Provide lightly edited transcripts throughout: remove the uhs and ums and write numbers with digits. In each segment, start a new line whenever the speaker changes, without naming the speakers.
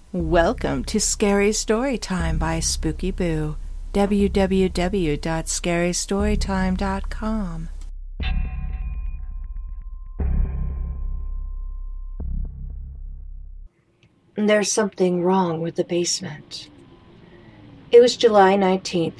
Welcome to Scary Storytime by Spooky Boo. www.scarystorytime.com.
There's something wrong with the basement. It was July 19th,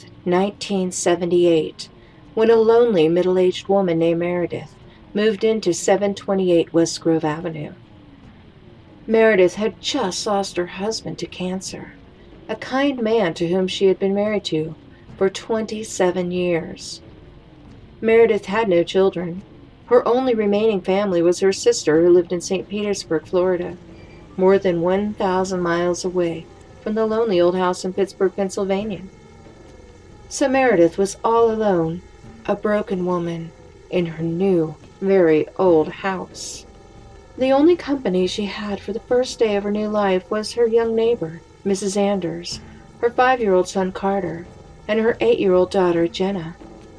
1978, when a lonely middle-aged woman named Meredith moved into 728 West Grove Avenue. Meredith had just lost her husband to cancer, a kind man to whom she had been married to for 27 years. Meredith had no children. Her only remaining family was her sister, who lived in St. Petersburg, Florida, more than 1,000 miles away from the lonely old house in Pittsburgh, Pennsylvania. So Meredith was all alone, a broken woman, in her new, very old house. The only company she had for the first day of her new life was her young neighbor, Mrs. Anders, her 5-year-old son Carter, and her 8-year-old daughter Jenna.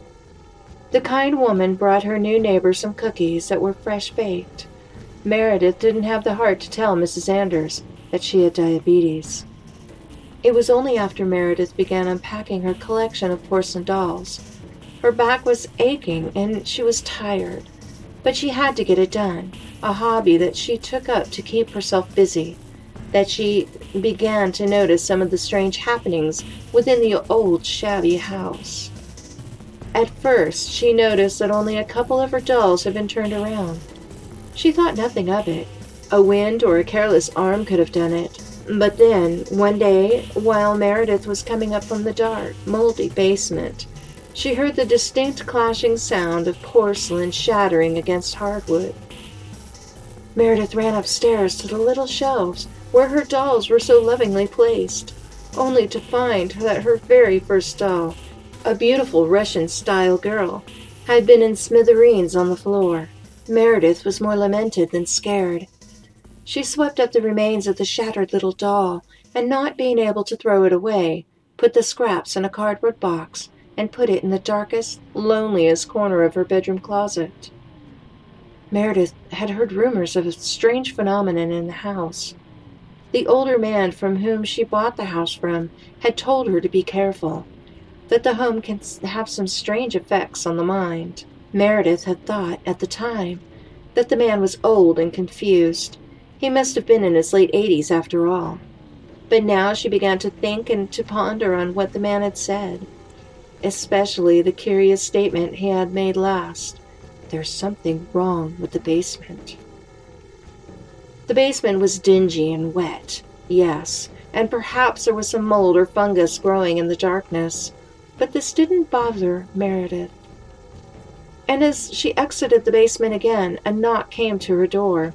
The kind woman brought her new neighbor some cookies that were fresh baked. Meredith didn't have the heart to tell Mrs. Anders that she had diabetes. It was only after Meredith began unpacking her collection of porcelain dolls. Her back was aching and she was tired, but she had to get it done, a hobby that she took up to keep herself busy, that she began to notice some of the strange happenings within the old shabby house. At first, she noticed that only a couple of her dolls had been turned around. She thought nothing of it. A wind or a careless arm could have done it. But then, one day, while Meredith was coming up from the dark, moldy basement, she heard the distinct clashing sound of porcelain shattering against hardwood. Meredith ran upstairs to the little shelves where her dolls were so lovingly placed, only to find that her very first doll, a beautiful Russian-style girl, had been in smithereens on the floor. Meredith was more lamented than scared. She swept up the remains of the shattered little doll, and not being able to throw it away, put the scraps in a cardboard box and put it in the darkest, loneliest corner of her bedroom closet. Meredith had heard rumors of a strange phenomenon in the house. The older man from whom she bought the house from had told her to be careful, that the home can have some strange effects on the mind. Meredith had thought, at the time, that the man was old and confused. He must have been in his late 80s after all. But now she began to think and to ponder on what the man had said, especially the curious statement he had made last. There's something wrong with the basement. The basement was dingy and wet, yes, and perhaps there was some mold or fungus growing in the darkness, but this didn't bother Meredith. And as she exited the basement again, a knock came to her door.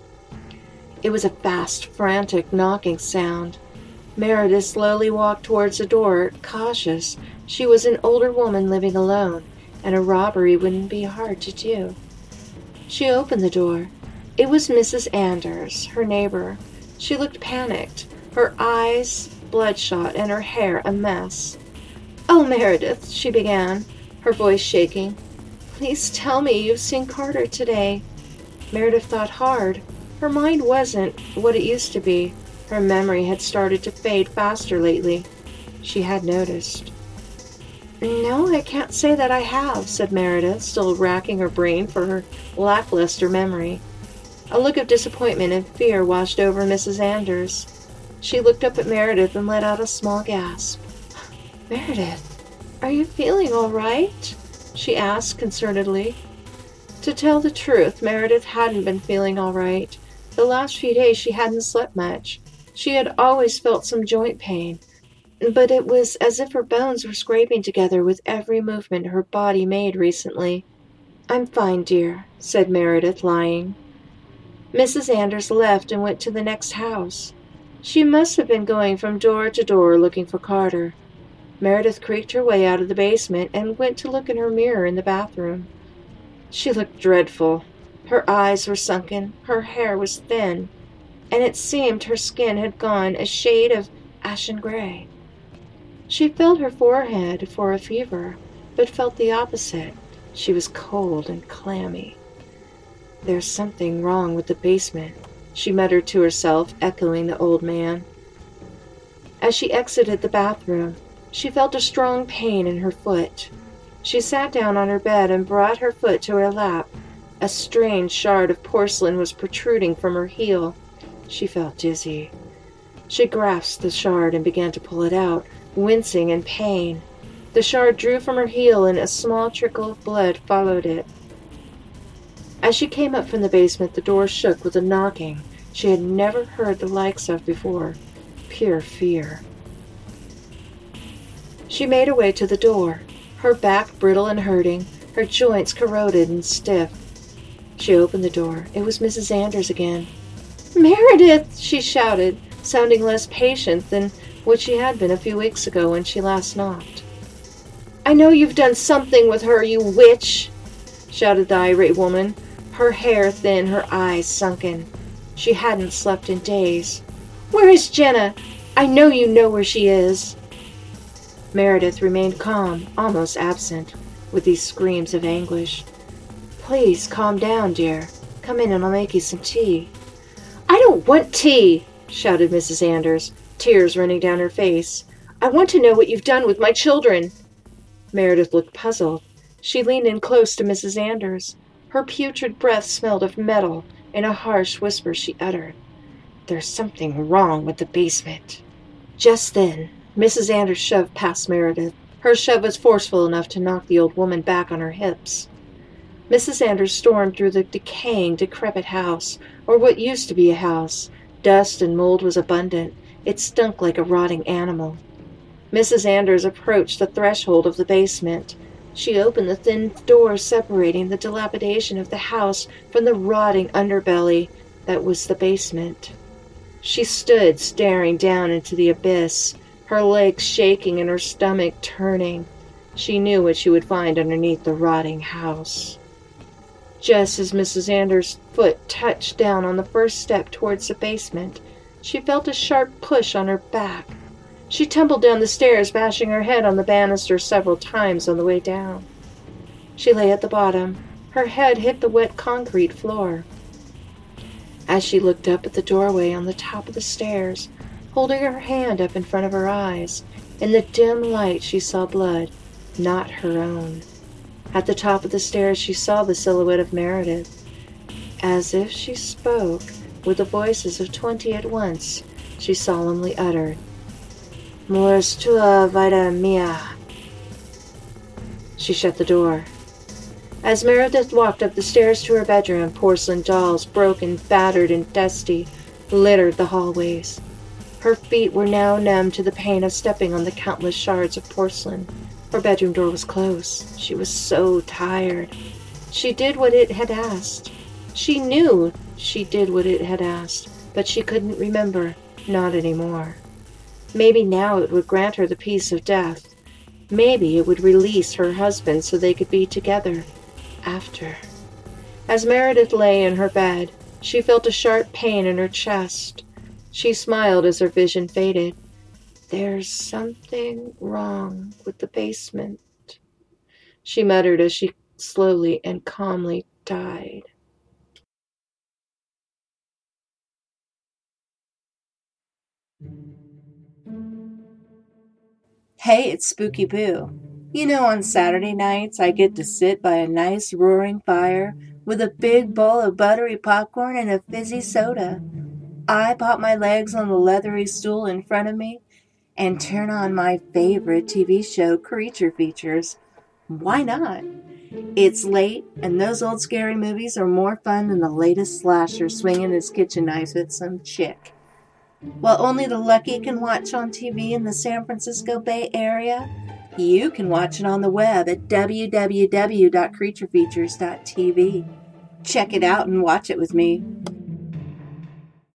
It was a fast, frantic knocking sound. Meredith slowly walked towards the door, cautious. She was an older woman living alone, and a robbery wouldn't be hard to do. She opened the door. It was Mrs. Anders, her neighbor. She looked panicked, her eyes bloodshot and her hair a mess. "Oh, Meredith," she began, her voice shaking. "Please tell me you've seen Carter today." Meredith thought hard. Her mind wasn't what it used to be. Her memory had started to fade faster lately. She had noticed. "No, I can't say that I have," said Meredith, still racking her brain for her lackluster memory. A look of disappointment and fear washed over Mrs. Anders. She looked up at Meredith and let out a small gasp. "Meredith, are you feeling all right?" she asked concernedly. To tell the truth, Meredith hadn't been feeling all right. The last few days she hadn't slept much. She had always felt some joint pain, but it was as if her bones were scraping together with every movement her body made recently. "I'm fine, dear," said Meredith, lying. Mrs. Anders left and went to the next house. She must have been going from door to door looking for Carter. Meredith creaked her way out of the basement and went to look in her mirror in the bathroom. She looked dreadful. Her eyes were sunken, her hair was thin, and it seemed her skin had gone a shade of ashen gray. She felt her forehead for a fever, but felt the opposite. She was cold and clammy. "There's something wrong with the basement," she muttered to herself, echoing the old man. As she exited the bathroom, she felt a strong pain in her foot. She sat down on her bed and brought her foot to her lap. A strange shard of porcelain was protruding from her heel. She felt dizzy. She grasped the shard and began to pull it out, wincing in pain. The shard drew from her heel and a small trickle of blood followed it. As she came up from the basement, the door shook with a knocking she had never heard the likes of before. Pure fear. She made her way to the door, her back brittle and hurting, her joints corroded and stiff. She opened the door. It was Mrs. Anders again. "Meredith!" she shouted, sounding less patient than what she had been a few weeks ago when she last knocked. "I know you've done something with her, you witch!" shouted the irate woman, her hair thin, her eyes sunken. She hadn't slept in days. "Where is Jenna? I know you know where she is." Meredith remained calm, almost absent, with these screams of anguish. "Please calm down, dear. Come in and I'll make you some tea." "I don't want tea!" shouted Mrs. Anders, tears running down her face. "I want to know what you've done with my children." Meredith looked puzzled. She leaned in close to Mrs. Anders. Her putrid breath smelled of metal. In a harsh whisper she uttered, "There's something wrong with the basement." Just then, Mrs. Anders shoved past Meredith. Her shove was forceful enough to knock the old woman back on her hips. Mrs. Anders stormed through the decaying, decrepit house, or what used to be a house. Dust and mold was abundant. It stunk like a rotting animal. Mrs. Anders approached the threshold of the basement. She opened the thin door separating the dilapidation of the house from the rotting underbelly that was the basement. She stood staring down into the abyss, her legs shaking and her stomach turning. She knew what she would find underneath the rotting house. Just as Mrs. Anders' foot touched down on the first step towards the basement, she felt a sharp push on her back. She tumbled down the stairs, bashing her head on the banister several times on the way down. She lay at the bottom. Her head hit the wet concrete floor. As she looked up at the doorway on the top of the stairs, holding her hand up in front of her eyes, in the dim light she saw blood, not her own. At the top of the stairs she saw the silhouette of Meredith. As if she spoke with the voices of 20 at once, she solemnly uttered, "Mors tua, vida mia." She shut the door. As Meredith walked up the stairs to her bedroom, porcelain dolls, broken, battered, and dusty, littered the hallways. Her feet were now numb to the pain of stepping on the countless shards of porcelain. Her bedroom door was closed. She was so tired. She did what it had asked. She knew she did what it had asked, but she couldn't remember, not anymore. Maybe now it would grant her the peace of death. Maybe it would release her husband so they could be together after. As Meredith lay in her bed, she felt a sharp pain in her chest. She smiled as her vision faded. "There's something wrong with the basement," she muttered as she slowly and calmly died.
Hey, it's Spooky Boo. You know, on Saturday nights, I get to sit by a nice roaring fire with a big bowl of buttery popcorn and a fizzy soda. I pop my legs on the leathery stool in front of me and turn on my favorite TV show, Creature Features. Why not? It's late, and those old scary movies are more fun than the latest slasher swinging his kitchen knife at some chick. While only the lucky can watch on TV in the San Francisco Bay Area, you can watch it on the web at www.creaturefeatures.tv. Check it out and watch it with me.